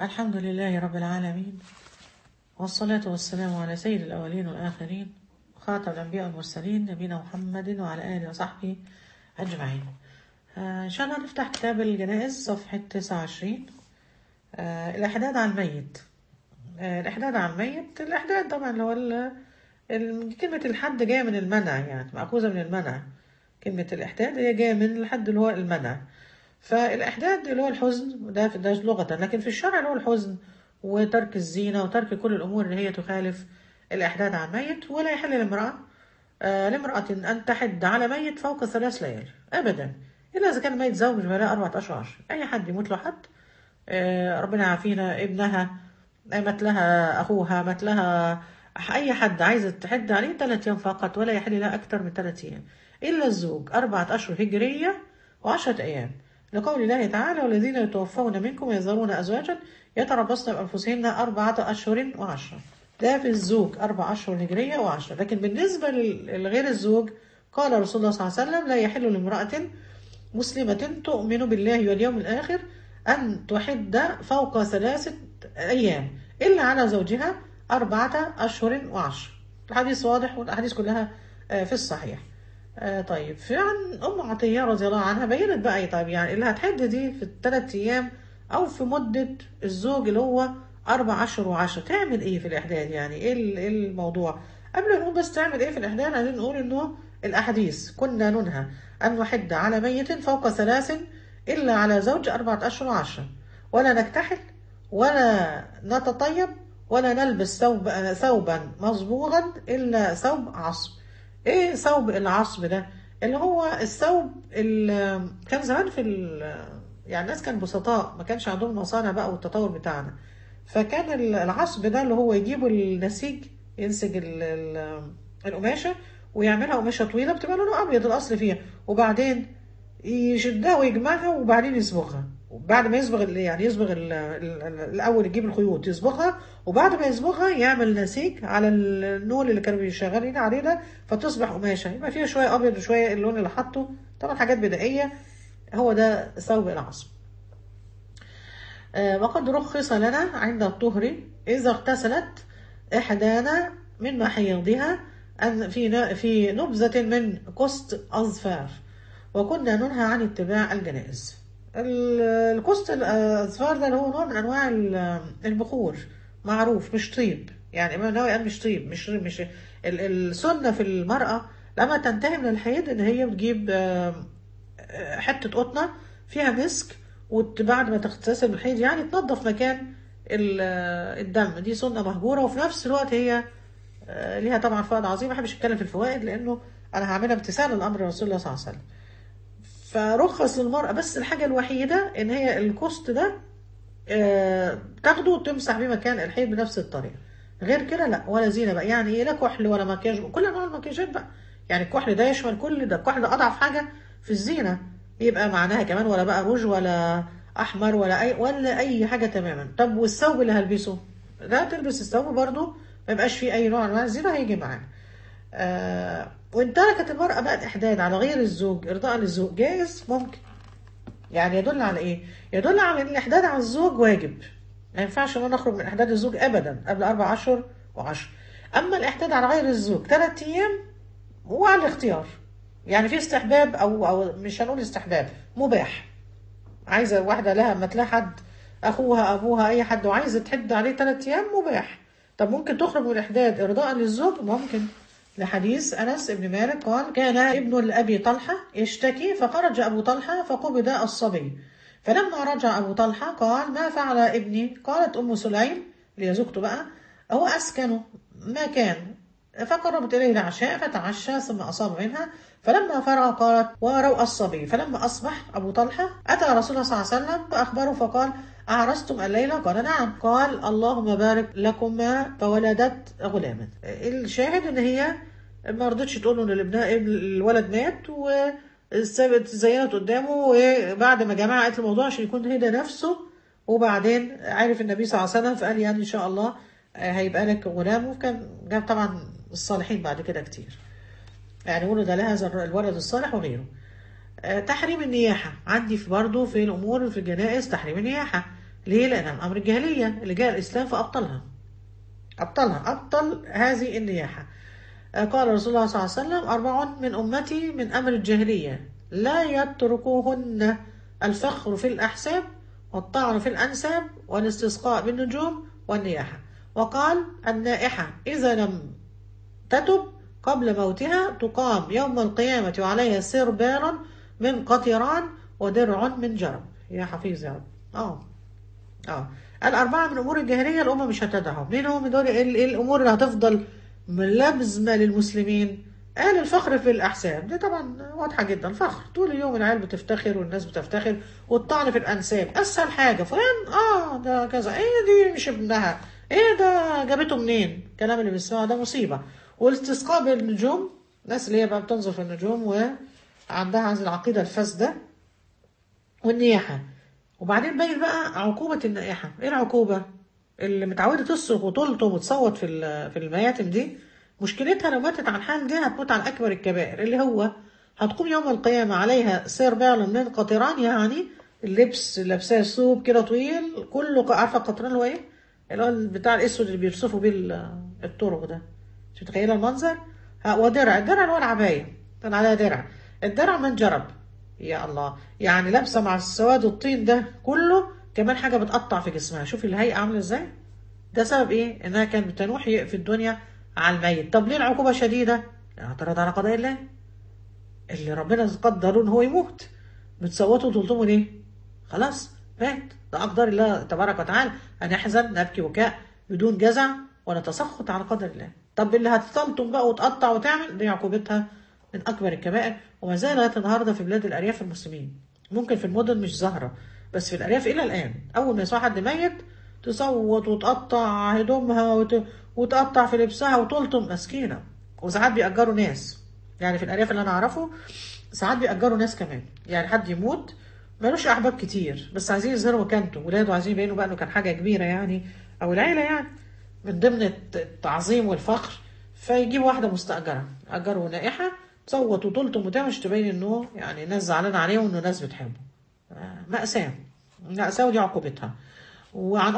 الحمد لله رب العالمين، والصلاة والسلام على سيد الأولين والآخرين، خاتم الأنبياء والمرسلين، نبينا محمد وعلى آله وصحبه أجمعين. إن شاء الله نفتح كتاب الجنائز صفحة 29. الإحداد على الميت. الإحداد على الميت، الإحداد طبعا اللي هو كلمة الحد جاية من المنع، يعني مأخوذة من المنع. كلمة الإحداد هي جاية من الحد اللي هو المنع. فالإحداد اللي هو الحزن، ده لغة، لكن في الشرع اللي هو الحزن وترك الزينة وترك كل الأمور اللي هي تخالف الإحداد على الميت. ولا يحل لامرأة أن تحد على ميت فوق 3 ليال أبدا، إلا إذا كان ميت زوج فلا 14 أشهر. أي حد يموت له حد، ربنا يعافينا، ابنها مات لها، أخوها مات لها، أي حد عايزة تحد عليه 3 أيام فقط، ولا يحل لها أكثر من 3 أيام. إلا الزوج 4 أشهر هجرية و10 أيام، لقول الله تعالى: والذين يتوفون منكم ويذرون أزواجا يتربصن بأنفسهن 4 أشهر و10. ده في الزوج 4 أشهر هجرية و10. لكن بالنسبة لغير الزوج، قال رسول الله صلى الله عليه وسلم: لا يحل لامرأة مسلمة تؤمن بالله واليوم الآخر أن تحد فوق 3 أيام إلا على زوجها 4 أشهر و10. الحديث واضح، والأحاديث كلها في الصحيح. طيب، في عن أم عطية رضي الله عنها بينت بقى، طيب يعني اللي هتحد دي في ال3 أيام أو في مدة الزوج اللي هو 4 أشهر و10، تعمل إيه في الإحداد؟ يعني إيه الموضوع؟ قبل ما نقول بس تعمل إيه في الإحداد، عايزين نقول إنه الأحاديث: كنا ننهى أن نحد على ميت فوق 3 إلا على زوج 4 أشهر و10، ولا نكتحل ولا نتطيب ولا نلبس ثوبا مصبوغا إلا ثوب عصب. ايه ثوب العصب ده؟ اللي هو الثوب اللي كان زمان يعني الناس كان بسطاء، ما كانش عندهم مصانع بقى والتطور بتاعنا. فكان العصب ده اللي هو يجيبوا النسيج، ينسج القماشة ويعملها قماشة طويلة بتبقى لونها أبيض الأصل فيها، وبعدين يشدها ويجمعها وبعدين يصبغها. وبعد ما يصبغ يعني يصبغ الأول، يجيب الخيوط يصبغها، وبعد ما يصبغها يعمل نسيج على النول اللي كانوا بيشغلين عليه ده، فتصبح قماشة يبقى فيها شوية أبيض وشوية اللون اللي حطه. طبعا حاجات بدائية. هو ده ثوب العصب. وقد رخص لنا عند الطهر إذا اغتسلت إحدانا من محيضها أن في نبذة من قسط أظفار، وكنا ننهى عن اتباع الجنائز. القسط الأظفار ده اللي هو نوع من أنواع البخور، معروف، مش طيب. يعني ما ناوي قال مش طيب، مش السنة في المرأة لما تنتهي من الحيض إن هي بتجيب حتة قطنة فيها مسك، وبعد ما تغتسل من الحيض يعني تنظف مكان الدم. دي سنة مهجورة، وفي نفس الوقت هي ليها طبعا فوائد عظيمة. ما بحبش اتكلم في الفوائد لأنه أنا هعملها امتثالا لأمر رسول الله صلى الله عليه وسلم. فرخص للمرأة، بس الحاجة الوحيدة إن هي الكوست ده تاخده وتمسح بيه مكان الحيض بنفس الطريقة. غير كده لا، ولا زينة بقى، يعني ايه، لا كحل ولا مكياج، كل انواع المكياجات بقى. يعني الكحل ده يشمل كل ده، الكحل ده اضعف حاجة في الزينة، يبقى معناها كمان ولا بقى روج ولا احمر ولا اي حاجة تماما. طب والثوب اللي هلبسه ده، تلبس الثوب برضو ما يبقاش فيه اي نوع من انواع الزينة، هيجي معانا. وان تركت المرأة بقى احداد على غير الزوج ارضاء للزوج، جائز، ممكن. يعني يدل على ايه؟ يدل على ان الاحداد على الزوج واجب. ما ينفعش ان انا اخرج من احداد الزوج ابدا قبل 4 اشهر و10. اما الاحداد على غير الزوج 3 ايام وعلى الاختيار. يعني في استحباب او مش هنقول استحباب، مباح. عايزه واحده لها مات لها حد، اخوها ابوها اي حد، وعايزه تحد عليه 3 ايام، مباح. طب ممكن تخرج من الاحداد ارضاء للزوج؟ ممكن. لحديث انس بن مالك قال: كان ابن لابي طلحه يشتكي فخرج ابو طلحه فقبض الصبي، فلما رجع ابو طلحه قال: ما فعل ابني؟ قالت ام سليم، اللي هي زوجته بقى: هو اسكن ما كان. فقربت اليه العشاء فتعشى ثم اصاب منها، فلما فرغ قالت: وروى الصبي. فلما اصبح ابو طلحه اتى رسول الله صلى الله عليه وسلم فاخبره فقال: اعرستم الليله؟ قال: نعم. قال: اللهم بارك لكما فولدت غلاما. الشاهد ان هي ما رضتش تقول له ان الولد مات، وسابت زينت قدامه، وبعد ما جماعة قالت الموضوع عشان يكون هدى نفسه. وبعدين عرف النبي صلى الله عليه وسلم فقال: يعني ان شاء الله هيبقى لك غلام. وكان جاب طبعا الصالحين بعد كده كتير، يعني ولد لها الولد الصالح وغيره. تحريم النياحة عندي في برضه في الأمور في الجنائز، تحريم النياحة. ليه؟ لأنها من أمر الجاهلية اللي جاء الإسلام فأبطلها. أبطل هذه النياحة. قال رسول الله صلى الله عليه وسلم: 4 من أمتي من أمر الجاهلية لا يتركوهن: الفخر في الأحساب، والطعن في الأنساب، والاستسقاء بالنجوم، والنياحة. وقال: النائحة إذا لم تتب قبل موتها تقام يوم القيامة وعليها سربال من قطران ودرع من جرب. يا حفيظ يا رب. اه الأربعة من أمور الجاهلية الأمة مش هتدعهم. مين هم دول؟ إيه الأمور اللي هتفضل ملازمة للمسلمين؟ قال: الفخر في الأحساب، دي طبعا واضحة جدا. الفخر طول اليوم العيال بتفتخر والناس بتفتخر. والطعن في الأنساب، أسهل حاجة: فلان ده كذا، إيه دي مش ابنها، إيه ده جابته منين؟ الكلام اللي بيسمعه ده مصيبة. والاستسقاء بالنجوم، الناس اللي هي بقى بتنظر في النجوم وعندها هذه العقيدة الفاسدة. والنياحة. وبعدين باين بقى عقوبة النائحة. ايه العقوبة؟ اللي متعودة تصرخ وتلطم وتصوت في المياتم دي، مشكلتها لو ماتت على الحال دي هتموت على أكبر الكبائر، اللي هو هتقوم يوم القيامة عليها سربال من قطران، يعني اللبس اللي لابساه ثوب كده طويل كله. عارفة القطران هو ايه؟ اللي هو بتاع الأسود اللي بيرصفوا بيه الطرق ده. مش متخيلة المنظر؟ ودرع، الدرع اللي هو العباية كان عليها درع. الدرع من جرب. يا الله، يعني لابسه مع السواد الطين ده كله كمان حاجه بتقطع في جسمها. شوفي الهيئه عامله ازاي. ده سبب ايه؟ انها كانت بتنوح في الدنيا على الميت. طب ليه العقوبه شديده؟ اعترض على قضاء الله اللي ربنا قدر ان هو يموت. بتصوتوا وتلطموا ليه؟ خلاص مات. ده اقدار الله تبارك وتعالى، ان يحزن نبكي بكاء بدون جزع ولا تسخط على قدر الله. طب اللي هتلطم بقى وتقطع وتعمل، دي عقوبتها من اكبر الكبائر. وما زال لغايه النهارده في بلاد الارياف المسلمين. ممكن في المدن مش ظاهره، بس في الارياف الى الان اول ما يسمع حد ميت تصوت وتقطع هدومها وتقطع في لبسها وتلطم. مسكينه. وساعات بيأجروا ناس، يعني في الارياف اللي انا اعرفه ساعات بيأجروا ناس كمان. يعني حد يموت ملوش احباب كتير، بس عايزين يظهروا مكانته، ولاده عايزين يبينوا بقى انه كان حاجه كبيره يعني، او العيله يعني، من ضمن التعظيم والفخر. فيجيب واحده مستأجره، أجروا نائحه تصوت وتلطم وتمش تبين انه يعني ناس زعلانه عليه وانه ناس بتحبه. مأساة. مأساة، ودي عقوبتها. وعن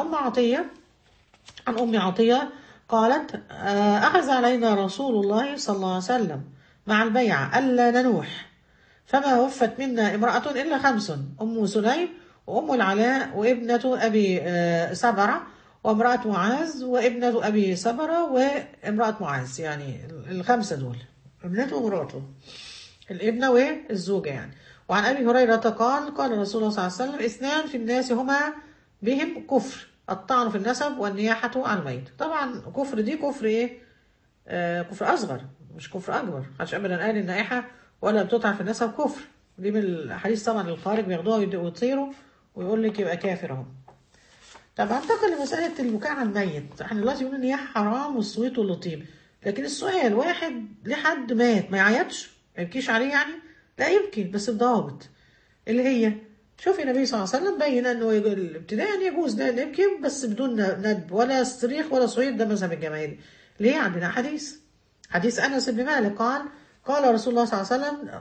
عن أم عطية قالت: أخذ علينا رسول الله صلى الله عليه وسلم مع البيعة ألا ننوح، فما وفت منا امرأة إلا 5: أم سليم، وأم العلاء، وابنة أبي سبرة، وامرأة معاذ، وابنة أبي سبرة، وامرأة معاذ. يعني ال5 دول ابنته ومراته، الابنة والزوجة يعني. وعن أبي هريرة قال: قال رسول الله صلى الله عليه وسلم: 2 في الناس هما بهم كفر: الطعن في النسب، والنياحة على الميت. طبعا كفر دي كفر ايه؟ كفر أصغر مش كفر أكبر. محدش أبدا قال النائحة ولا بتطعن في النسب كفر. دي من الحديث طبعا الخارج بياخدوها ويطيروا ويقول لك يبقى كافر اهو. طب هنتقل لمسألة البكاء على الميت. احنا دلوقتي بنقول النياحة حرام والصويت واللطيم، لكن السؤال: واحد ليه حد مات ما يعيطش؟ ما يبكيش عليه يعني؟ لا يبكي، بس بضوابط. اللي هي شوفي النبي صلى الله عليه وسلم بين انه ابتداء يجوز ده نبكي بس بدون ندب ولا صريخ ولا صويت. ده مذهب الجماهيري. ليه؟ عندنا حديث انس بن مالك قال: قال رسول الله صلى الله عليه وسلم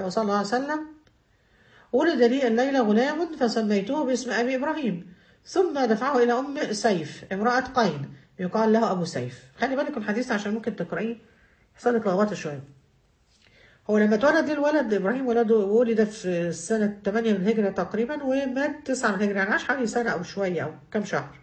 ولد لي الليلة غلام فسميته باسم ابي ابراهيم، ثم دفعه الى ام سيف امرأة قين يقال له ابو سيف. خلي بالك الحديث عشان ممكن تقرأيه يحصل لك لخبطه شويه. هو لما اتولد الولد ابراهيم ولد في سنة 8 من الهجرة تقريبا، ومات 9 من الهجرة، يعني عاش حوالي سنة او شوية او كام شهر.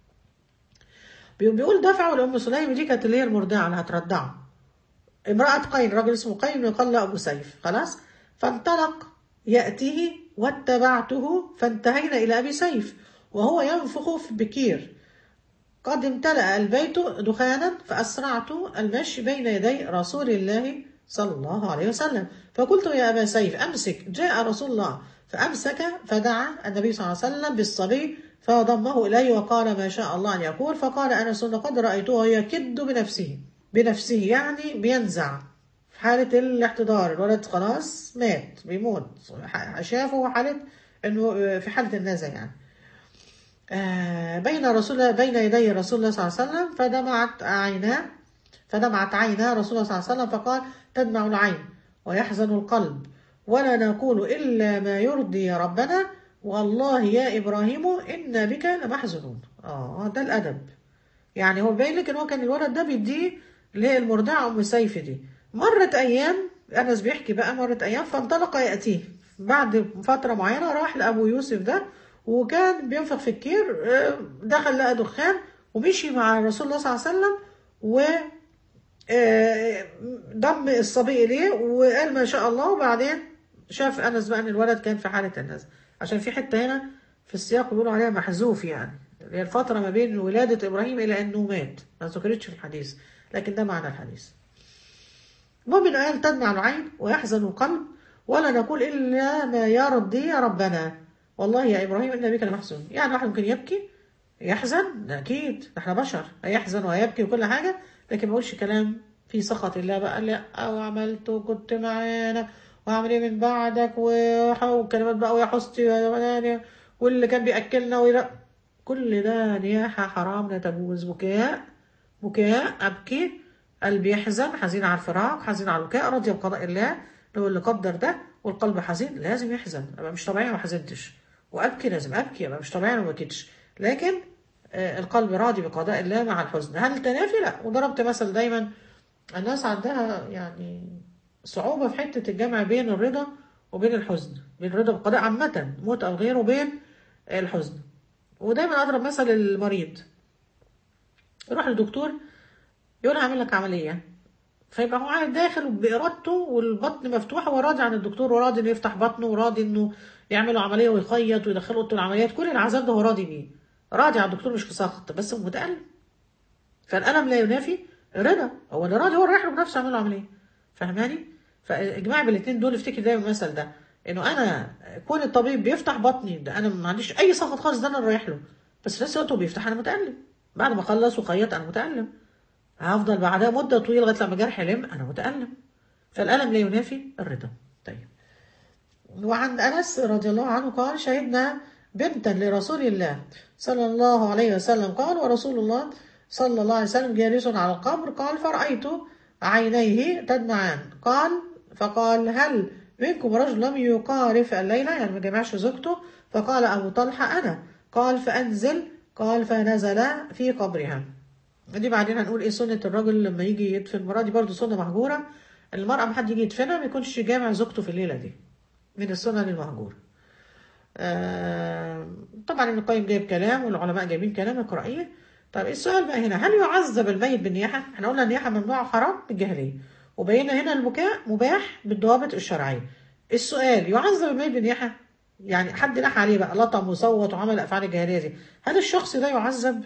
بيقول دفعه لأم سليم، دي كانت اللي هي المرضعة اللي هترضعه، امرأة قين، راجل اسمه قين يقال له ابو سيف. خلاص. فانطلق يأتيه واتبعته فانتهينا الى ابي سيف وهو ينفخ في بكير قد امتلأ البيت دخانا، فأسرعت المشي بين يدي رسول الله صلى الله عليه وسلم، فقلت: يا أبا سيف أمسك. جاء رسول الله فأمسك، فدعا النبي صلى الله عليه وسلم بالصبي فضمه إليه وقال ما شاء الله أن يقول. فقال أنس: قد رأيته يكد بنفسه يعني بينزع في حالة الاحتضار. الولد خلاص مات بيموت، شافه حالة انه في حالة النزع يعني. بين يدي رسول الله صلى الله عليه وسلم فدمعت عينا رسول الله صلى الله عليه وسلم، فقال: تدمع العين ويحزن القلب، ولا نقول إلا ما يرضي ربنا، والله يا إبراهيم إن بك لمحزونون. ده الأدب. يعني هو باين لك إن هو كان الولد ده بيديه اللي هي المرضعة أم سيف دي. مرت أيام، أنس بيحكي بقى، مرت أيام فانطلق يأتيه بعد فترة معينة، راح لأبو يوسف ده وكان بينفخ في الكير، دخل لقى دخان ومشي مع رسول الله صلى الله عليه وسلم و ضم الصبي إليه وقال ما شاء الله. وبعدين شاف أنس بقى إن الولد كان في حالة النزع، عشان في حتة هنا في السياق بيقولوا عليها محذوف، يعني اللي هي الفترة ما بين ولادة إبراهيم إلى أنه مات، ما ذكرتش في الحديث لكن ده معنى الحديث. المؤمن قال تدمع العين ويحزن القلب ولا نقول إلا ما يرضي ربنا. والله يا إبراهيم إن بك لمحزون. يعني واحد ممكن يبكي يحزن، ده أكيد، احنا بشر، هيحزن وهيبكي وكل حاجة، لكن ما يقولش كلام في سخط الله بقى، لا أو عملت وكنت معانا وعمل ايه من بعدك وكلمات بقى ويا حستي ويا بناني واللي كان بيأكلنا كل ده نياحة حرام لا تجوز. بكاء، بكاء أبكي، قلبي يحزن، حزين على الفراق، حزين على البكاء، راضية بقضاء الله لو اللي قدر ده، والقلب حزين لازم يحزن، أبقى مش طبيعي ما حزنتش، وأبكي لازم أبكي، أبقى مش طبيعي ما بكيتش، لكن القلب راضي بقضاء الله مع الحزن. هل تنافي؟ لا. وضربت مثل دايما، الناس عندها يعني صعوبة في حتة الجمع بين الرضا وبين الحزن، بين الرضا بالقضاء عامة موت أو غيره وبين الحزن. ودايما أضرب مثل المريض يروح للدكتور يقول هعمل لك عملية، فيبقى هو قاعد داخل بإرادته والبطن مفتوحة وراضي عن الدكتور وراضي إنه يفتح بطنه وراضي إنه يعملوا عملية ويخيط ويدخله أوضة العمليات، كل العذاب ده هو راضي بيه، راضي على الدكتور مش في سخط، بس هو متألم. فالألم لا ينافي رضا، هو اللي راضي هو اللي رايح له بنفسه يعمل له عملية. فاهماني؟ فاجماع بالاثنين دول. افتكر دايما المثل ده، انه انا كون الطبيب بيفتح بطني ده انا ما عنديش اي سخط خالص، ده انا رايح له، بس في نفس الوقت هو بيفتح انا متألم، بعد ما خلص وخيط انا متألم، هفضل بعدها مدة طويلة لغاية لما جرحي يلم انا متألم. فالألم لا ينافي الرضا. طيب. وعن أنس رضي الله عنه قال شهدنا بنتا لرسول الله صلى الله عليه وسلم قال ورسول الله صلى الله عليه وسلم جالس على القبر قال فرأيت عينيه تدمعان قال فقال هل منكم رجل لم يقارف الليلة، يعني ما جمعش زوجته؟ فقال أبو طلحة أنا. قال فأنزل، قال فنزل في قبرها. دي بعدين هنقول ايه سنة الرجل لما يجي يدفن المرأة، دي برضو سنة مهجورة. المرأة ما حد يجي يدفنها ما يكونش جامع زوجته في الليلة دي، من السنن المهجورة. طبعا ابن القيم جايب كلام والعلماء جايبين كلام اقرأيه. طيب السؤال بقى هنا، هل يعذب الميت بالنياحة؟ احنا قلنا النياحة ممنوعة حرام بالجاهلية، وبينا هنا البكاء مباح بالضوابط الشرعية. السؤال يعذب الميت بالنياحة؟ يعني حد ناح عليه بقى لطم وصوت وعمل الأفعال الجاهلية دي، هل الشخص ده يعذب؟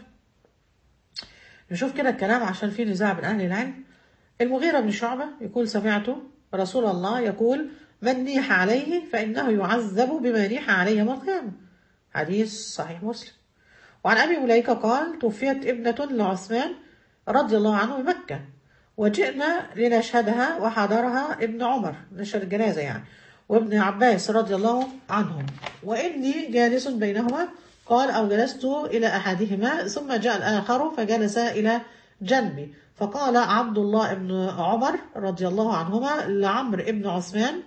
نشوف كده الكلام عشان في نزاع بين أهل العلم. المغيرة بن شعبة يقول سمعت رسول الله يقول من نيح عليه فإنه يعذب بما نيح عليه يوم القيامة، حديث صحيح مسلم. وعن أبي مليكة قال توفيت ابنة لعثمان رضي الله عنه بمكة وجئنا لنشهدها وحضرها ابن عمر، نشهد الجنازة يعني، وابن عباس رضي الله عنهم، وإني جالس بينهما. قال أو جلست إلى أحدهما ثم جاء الآخر فجلس إلى جنبي، فقال عبد الله بن عمر رضي الله عنهما لعمرو بن عثمان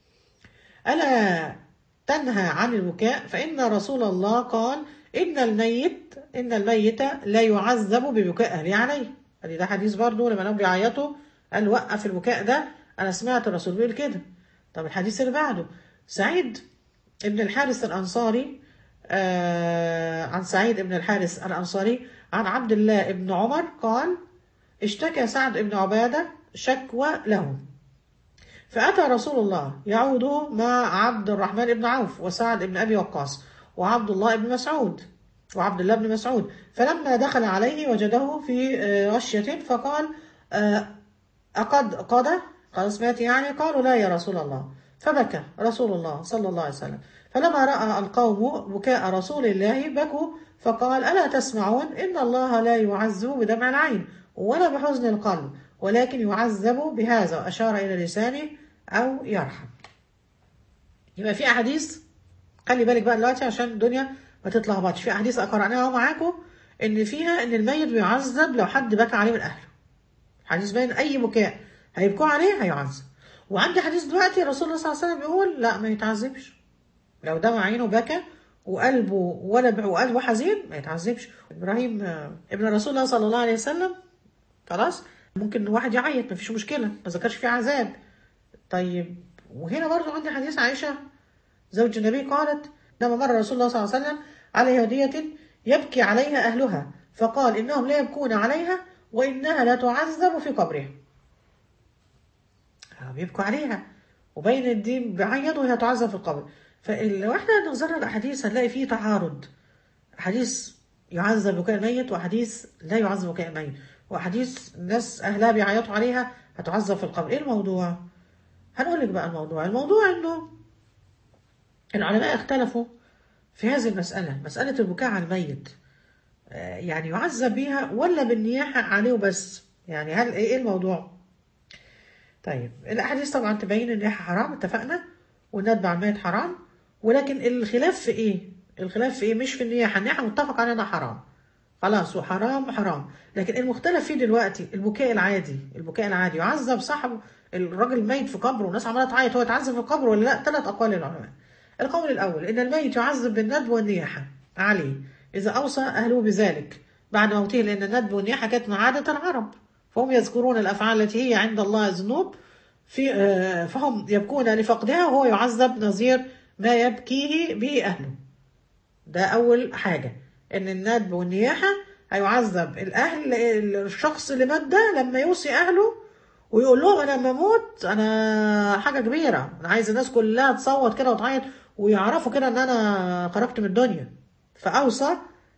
ألا تنهى عن البكاء فإن رسول الله قال إن الميت لا يعذب ببكاء أهله عليه. يعني ده حديث برضه لما نبي بيعيطوا قال وقف البكاء ده، أنا سمعت الرسول بيقول كده. طب الحديث اللي بعده سعيد ابن الحارث الأنصاري، عن سعيد ابن الحارث الأنصاري عن عبد الله ابن عمر قال اشتكى سعد ابن عبادة شكوى له فأتى رسول الله يعود مع عبد الرحمن بن عوف وسعد بن أبي وقاص وعبد الله بن مسعود وعبد الله بن مسعود، فلما دخل عليه وجده في غشية فقال أقد قضى خلاص مات يعني؟ قالوا لا يا رسول الله، فبكى رسول الله صلى الله عليه وسلم، فلما رأى القوم بكاء رسول الله بكوا، فقال ألا تسمعون إن الله لا يعذب بدمع العين ولا بحزن القلب ولكن يعذب بهذا، وأشار إلى لسانه أو يرحم. يبقى في أحاديث، خلي بالك بقى دلوقتي عشان الدنيا ما تتلخبطش، في أحاديث قرأناها معاكم إن فيها إن الميت بيعذب لو حد بكى عليه من أهله. حديث باين أي بكاء هيبكوا عليه هيعذب. وعندي حديث دلوقتي الرسول صلى الله عليه وسلم بيقول لا ما يتعذبش لو دمع عينه بكى وقلبه وقلبه حزين ما يتعذبش. ابراهيم ابن رسول الله صلى الله عليه وسلم خلاص ممكن واحد يعيط ما فيش مشكله، ما ذكرش فيه عذاب. طيب وهنا برضو عندي حديث عائشه زوج النبي قالت لما مر رسول الله صلى الله عليه وسلم على يهودية يبكي عليها أهلها فقال إنهم لا يبكون عليها وإنها لا تعذب في قبرها. بيبكوا عليها وبين الدين بعيط وهي تعذب في القبر. فاحنا نظرنا الأحاديث هنلاقي فيه تعارض، حديث يعذب بكاء الميت وحديث لا يعذب بكاء الميت، وحديث الناس أهلها بيعيطوا عليها هتعذب في القبر. إيه الموضوع؟ هنقول لك بقى الموضوع إنه العلماء اختلفوا في هذه المسألة، مسألة البكاء على الميت يعني يعذب بيها ولا بالنياحة عليه وبس؟ يعني هل ايه الموضوع؟ طيب الأحاديث طبعا تبين ان النياحة حرام، اتفقنا، والندب على الميت حرام، ولكن الخلاف في ايه؟ الخلاف في ايه؟ مش في النياحة، النياحة متفق عليها انها حرام خلاص، وحرام، لكن المختلف فيه دلوقتي البكاء العادي. البكاء العادي يعذب صاحب الراجل الميت في قبره والناس عماله تعيط، هو يتعذب في قبره ولا لا؟ 3 أقوال للعلماء. القول الأول إن الميت يعذب بالندب والنياحة عليه إذا أوصى أهله بذلك بعد موته، لأن الندب والنياحة كانت من عادة العرب، فهم يذكرون الأفعال التي هي عند الله ذنوب فهم يبكون لفقدها، وهو يعذب نظير ما يبكيه به أهله. ده أول حاجة، إن الندب والنياحة هيعذب الأهل، الشخص اللي مات ده لما يوصي أهله ويقول لهم أنا لما أموت أنا حاجة كبيرة، أنا عايز الناس كلها تصوت كده وتعيط ويعرفوا كده إن أنا خرجت من الدنيا. فأوصى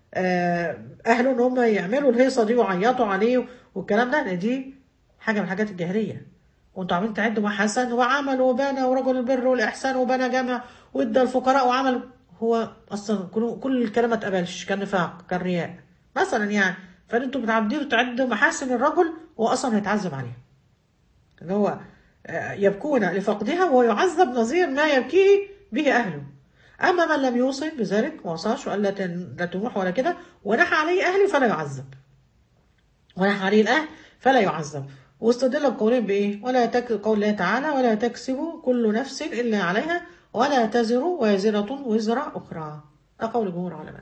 أهله إن هم يعملوا الهيصة دي ويعيطوا عليه والكلام ده، لأن دي حاجة من حاجات الجاهلية. وانتوا عاملين تعدوا مع حسن وعمل وبنى ورجل البر والإحسان وبنى جامع وادى الفقراء وعمل، هو أصلا كل الكلام ما اتقبلش، كان نفاق، كان رياء مثلا يعني. فانتوا بتعدوا تعدوا محاسن الرجل وهو أصلا هيتعذب عليه، ان هو يبكون لفقدها وهو يعذب نظير ما يبكيه به أهله. أما من لم يوصي بذلك ما وصاش وقال لا تروح ولا كده ونحى عليه أهلي فلا يعذب، ونحى عليه الأهل فلا يعذب. واستدل بقولين بإيه؟ قول الله تعالى ولا تكسب كل نفس إلا عليها ولا تزر وازرة وزر أخرى. ده قول جمهور علماء،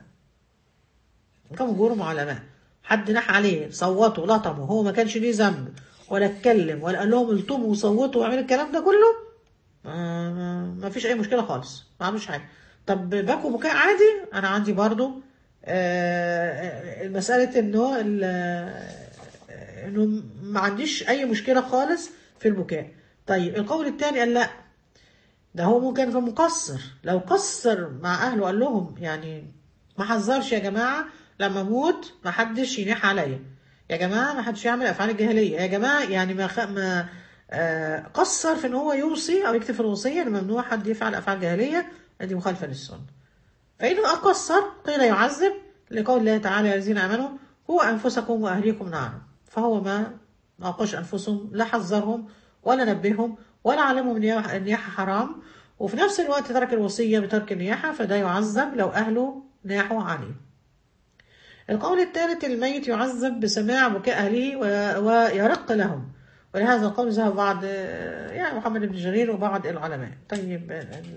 جمهور علماء. حد نحى عليه صوتوا لطموا، هو ما كانش ليه ذنب ولا اتكلم ولا قال لهم الطموا وصوتوا وعملوا الكلام ده كله، ما فيش اي مشكله خالص، ما عملوش حاجه. طب بكوا بكاء عادي، انا عندي برضو مساله انه ما عنديش اي مشكله خالص في البكاء. طيب القول الثاني قال لا، ده هو ممكن يكون مقصر، لو قصر مع اهله قال لهم يعني ما حذرش يا جماعه لما اموت ما حدش ينيح عليا، يا جماعه ما حدش يعمل افعال الجاهليه، يا جماعه يعني ما قصر في ان هو يوصي او يكتب في الوصيه ان ممنوع حد يفعل افعال جاهليه، دي مخالفه للسنه. فإن أقصر قيل يعذب لقول الله تعالى يا الذين آمنوا قوا أنفسكم وأهليكم نارا، فهو ما أوقش أنفسهم، لا حذرهم ولا نبههم ولا علمهم النياحة حرام، وفي نفس الوقت ترك الوصية بترك النياحة، فده يعذب لو أهله ناحوا عليه. القول الثالث الميت يعذب بسماع بكاء أهله ويرق لهم، ولهذا القول ذهب بعض يعني محمد بن جرير وبعض العلماء. طيب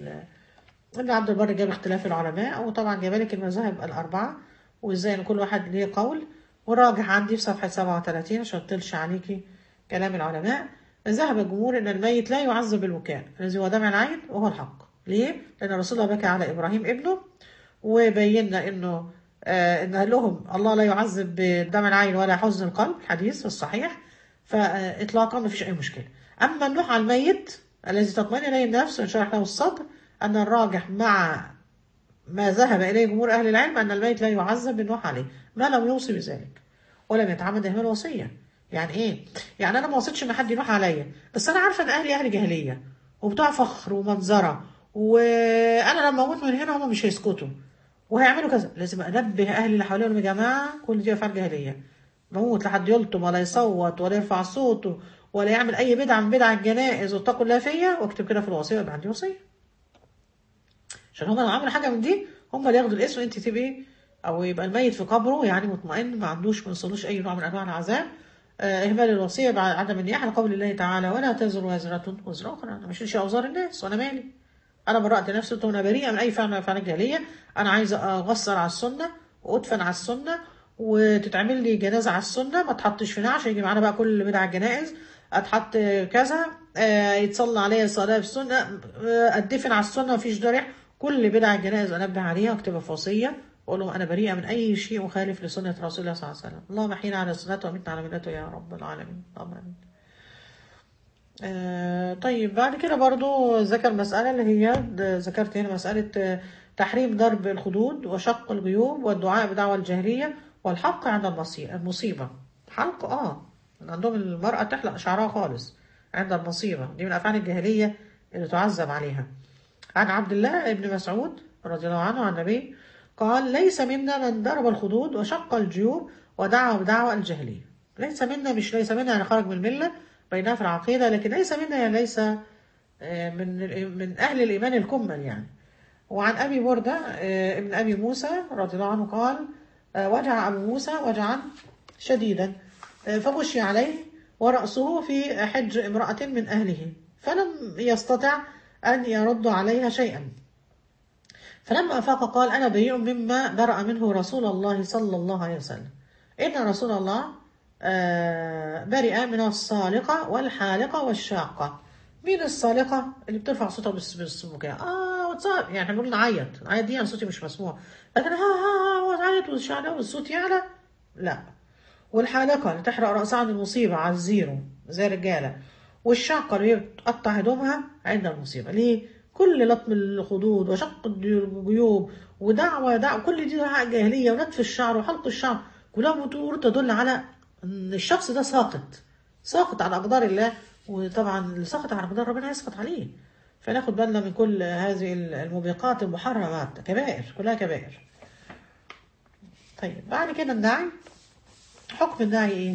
ابن عبد البر جاب اختلاف العلماء، وطبعا جاب لك المذاهب الأربعة وازاي ان كل واحد ليه قول، والراجح عندي في صفحة 37 عشان مطلش عليكي كلام العلماء. ذهب الجمهور ان الميت لا يعذب بالبكاء الذي هو دمع العين وهو الحق. ليه؟ لأن الرسول الله بكى على إبراهيم ابنه، وبينا انه ان لهم الله لا يعذب بدمع العين ولا حزن القلب، الحديث الصحيح، فاطلاقا ما فيش اي مشكله. اما النوح على الميت الذي تطمئن اليه النفس وينشرح له الصدر، ان الراجح مع ما ذهب اليه جمهور اهل العلم ان الميت لا يعذب بالنوح عليه ما لم يوصي بذلك ولم يتعمد اهمال الوصيه. يعني ايه؟ يعني انا ما وصيتش ان حد ينوح عليا، بس انا عارفه ان اهلي اهل جاهليه وبتوع فخر ومنظره، وانا لما اموت من هنا هم مش هيسكتوا وهيعملوا كذا، لازم انبه اهلي اللي حواليهم يا جماعه كل دي افعال جاهليه، موت لحد يلطم ولا يصوت ولا يرفع صوته ولا يعمل اي بدعه من بدع الجنائز، واتقوا الله فيا، واكتب كده في الوصيه ويبقى عندي وصيه. عشان هم لو عملوا حاجه من دي هم اللي ياخدوا الاسم، وانت تبقي او يبقى الميت في قبره يعني مطمئن، ما عندوش ما يوصلوش اي نوع من انواع العذاب. اهمال الوصيه بعد عدم النياحه لقول الله تعالى ولا تزر وازره وزر اخرى، انا مش اوزار الناس وانا مالي، انا برأت نفسي، قلت انا بريئه من اي فعل من افعال الجاهليه. انا عايزه اغسل على السنه وادفن على السنه وتتعمل لي جنازه على السنه، ما تحطش في نعش يجي معانا بقى كل بدع الجنائز، اتحط كذا، يتصلى عليا صلاه في السنه، اتدفن على السنه مفيش ضريح. كل بدع الجنائز انبه عليها واكتبها في وصيه واقول لهم انا بريئه من اي شيء مخالف لسنه رسول الله صلى الله عليه وسلم. اللهم احينا على سنته وامتنا على ملته يا رب العالمين، اللهم امين. طيب بعد كده برضو ذكر مسألة اللي هي ذكرت هنا مسألة تحريم ضرب الخدود وشق الجيوب والدعاء بدعوى الجاهلية والحلق عند المصيبة. حلق عندهم المرأة تحلق شعرها خالص عند المصيبة، دي من أفعال الجاهلية اللي تعذب عليها. عن عبد الله بن مسعود رضي الله عنه عن النبي قال ليس منا من ضرب الخدود وشق الجيوب ودعا بدعوى الجاهلية. ليس منا، مش ليس منا يعني خرج من الملة بينها في العقيدة، لكن ليس منا يعني ليس من أهل الإيمان الكمل يعني. وعن أبي بردة ابن أبي موسى رضي الله عنه قال وجع أبو موسى وجعا شديدا فغشي عليه ورأسه في حج امرأة من أهله فلم يستطع أن يرد عليها شيئا، فلما أفاق قال أنا بريء مما برأ منه رسول الله صلى الله عليه وسلم. إن رسول الله برئ من الصالقة والحالقة والشاقة. مين الصالقة؟ اللي بترفع صوتها بالسم كده يعني احنا بنقول نعيط دي يعني صوتي مش مسموع، لكن وتعيط والصوت يعلى لا. والحالقة اللي تحرق رأسها عند المصيبة على الزيرو زي الرجالة. والشاقة اللي هي بتقطع هدومها عند المصيبة. ليه؟ كل لطم الخدود وشق الجيوب ودعوة كل دي دعاء جاهلية ونتف الشعر وحلق الشعر كلها مطور تدل على ان الشخص ده ساقط على اقدار الله، وطبعا اللي ساقط على اقدار ربنا يسقط عليه. فناخد بالنا من كل هذه الموبقات المحرمات، كبائر كلها كبائر. طيب بعد كده النعي. حكم النعي ايه؟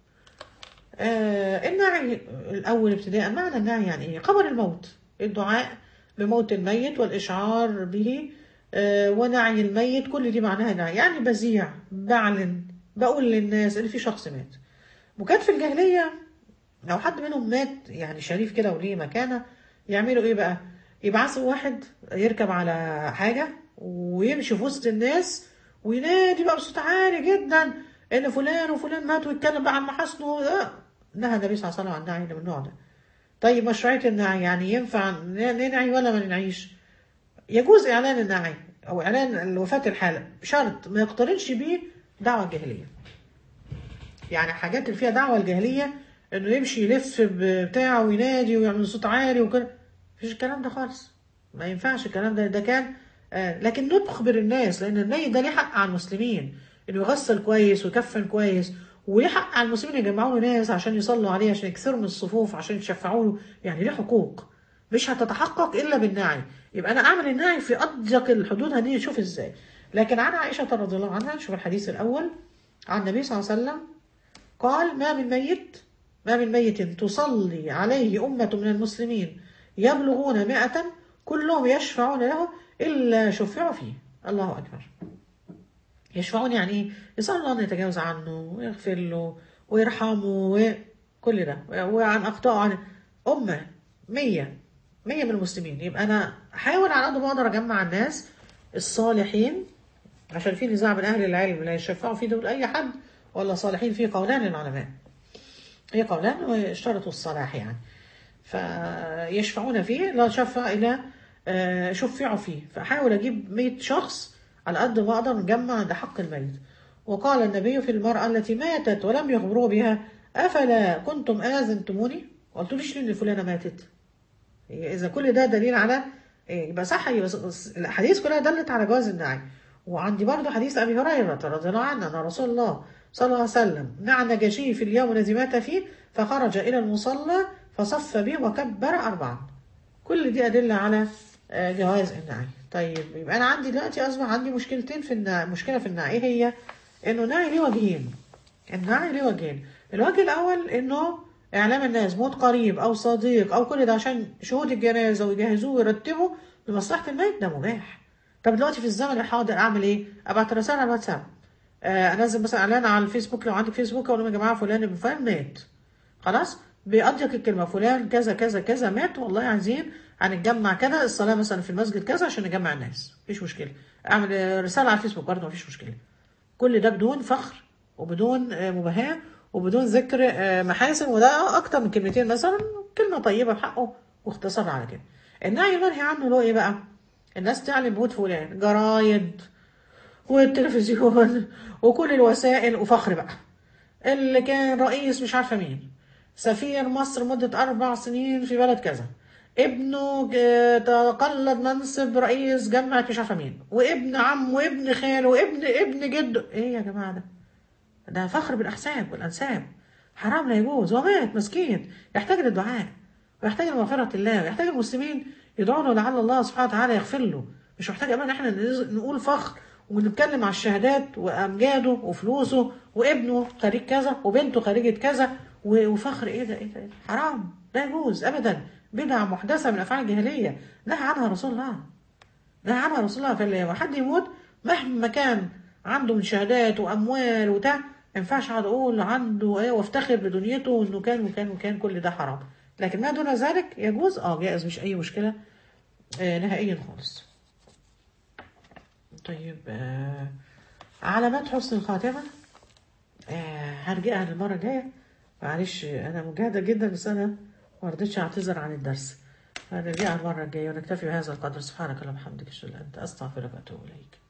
النعي الاول ابتداء، معنى النعي يعني ايه؟ خبر الموت، الدعاء بموت الميت والاشعار به ونعي الميت، كل دي معناها نعي. يعني بذيع، بعلن، بقول للناس ان في شخص مات. وكانت في الجاهليه لو حد منهم مات يعني شريف كده وليه مكانه، يعملوا ايه بقى؟ يبعثوا واحد يركب على حاجه ويمشي في وسط الناس وينادي بقى بصوت عالي جدا ان فلان وفلان مات، ويتكلم بقى عن محاسنه. نهى النبي صلى الله عليه وسلم عن النعي من النوع ده. طيب مشروعية النعي يعني ينفع ننعي ولا ما ننعيش؟ يجوز إعلان النعي أو إعلان وفاة الحالة بشرط ما يقترنش بيه دعوة جاهلية. يعني حاجات اللي فيها دعوة الجاهلية إنه يمشي يلف بتاعه وينادي ويعمل صوت عالي وكده، مفيش الكلام ده خالص، ما ينفعش الكلام ده كان لكن نخبر الناس، لأن الميت ده ليه حق على المسلمين إنه يغسل كويس ويكفن كويس، وليه حق على المسلمين يجمعوا له ناس عشان يصلوا عليه، عشان يكسروا من الصفوف، عشان يشفعوا له، يعني ليه حقوق مش هتتحقق إلا بالنعي. يبقى أنا أعمل النعي في أضيق الحدود، هدي نشوف إزاي. لكن عن عائشة رضي الله عنها نشوف الحديث الأول عن النبي صلى الله عليه وسلم قال ما من ميت تصلي عليه أمة من المسلمين يبلغون 100 كلهم يشفعون له إلا شفعوا فيه. الله أكبر. يشفعون يعني إيه؟ يصلوا أن يتجاوز عنه ويغفر له ويرحمه وكل ده، وعن أخطاء عن أمة 100 من المسلمين. يبقى أنا أحاول على قد ما أقدر أجمع الناس الصالحين، عشان في نزاع بين أهل العلم لا يشفعوا فيه دول أي حد ولا صالحين، فيه قولان للعلماء، هي قولان واشترطوا الصلاح يعني. فيشفعون فيه لا شفع إلى شفعوا فيه. فأحاول أجيب 100 شخص على قد ما أقدر نجمع ده حق الميت. وقال النبي في المرأة التي ماتت ولم يخبروا بها أفلا كنتم آذنتموني؟ قلتوليش ليه إن فلانة ماتت؟ إذا كل ده دليل على يبقى صح، الأحاديث كلها دلت على جواز النعي. وعندي برضه حديث أبي هريرة رضي الله عنه أن رسول الله صلى الله عليه وسلم نعى النجاشي في اليوم الذي مات فيه فخرج إلى المصلى فصف به وكبر 4. كل دي أدلة على جواز النعي. طيب يبقى أنا عندي دلوقتي أصبح عندي مشكلتين في النعي. مشكلة في النعي إيه هي؟ إنه النعي ليه وجهين. النعي ليه وجهين. الوجه الأول إنه إعلام الناس موت قريب أو صديق أو كل ده عشان شهود الجنازة ويجهزوه ويرتبوا لمصلحة الميت، ده مباح. طب دلوقتي في الزمن الحاضر أعمل إيه؟ أبعت رسالة على الواتساب، أنزل مثلا إعلان على الفيسبوك لو عندك فيسبوك، أقول لهم يا جماعة فلان ابن فلان مات. خلاص بأضيق الكلمة فلان كذا كذا كذا مات، والله عايزين هنتجمع كده الصلاه مثلا في المسجد كذا عشان نجمع الناس، مفيش مشكله. اعمل رساله على الفيسبوك برضه، مفيش مشكله. كل ده بدون فخر وبدون مباهاه وبدون ذكر محاسن، وده اكتر من كلمتين مثلا، كلمه طيبه بحقه واختصار على كده. النهي المنهي عنه اللي هو ايه بقى؟ الناس تعلن موت فلان، جرايد والتلفزيون وكل الوسائل، وفخر بقى. اللي كان رئيس مش عارفة مين، سفير مصر مدة 4 سنين في بلد كذا، ابنه تقلد منصب رئيس جامعة مش عارفة مين، وابن عم وابن خال وابن ابن جده. ايه يا جماعة ده؟ ده فخر بالأحساب والأنساب، حرام لا يجوز. ومات مسكين يحتاج للدعاء ويحتاج لمغفرة الله ويحتاج المسلمين يدعوا له لعل الله سبحانه وتعالى يغفر له. مش محتاج أبدا احنا نقول فخر ونتكلم على الشهادات وأمجاده وفلوسه وابنه خريج كذا وبنته خريجة كذا وفخر. ايه ده؟ ايه ده؟ حرام لا يجوز أبدا. بدعة محدثة من أفعال الجاهلية نهى عنها رسول الله، نهى عنها رسول الله. فلما حد يموت مهما كان عنده من شهادات واموال وبتاع، ما ينفعش اقعد اقول عنده ايه وافتخر بدنيته وانه كان وكان وكان، كل ده حرام. لكن ما دون ذلك يجوز، جائز، مش اي مشكله نهائيا خالص. طيب علامات حسن الخاتمه هرجعها المره الجايه. معلش انا مجهده جدا، بس انا ما رضيتش اعتذر عن الدرس، فنرجع المره الجايه ونكتفي بهذا القدر. سبحانك اللهم وبحمدك اشهد ان لا اله الا انت استغفرك واتوب اليك.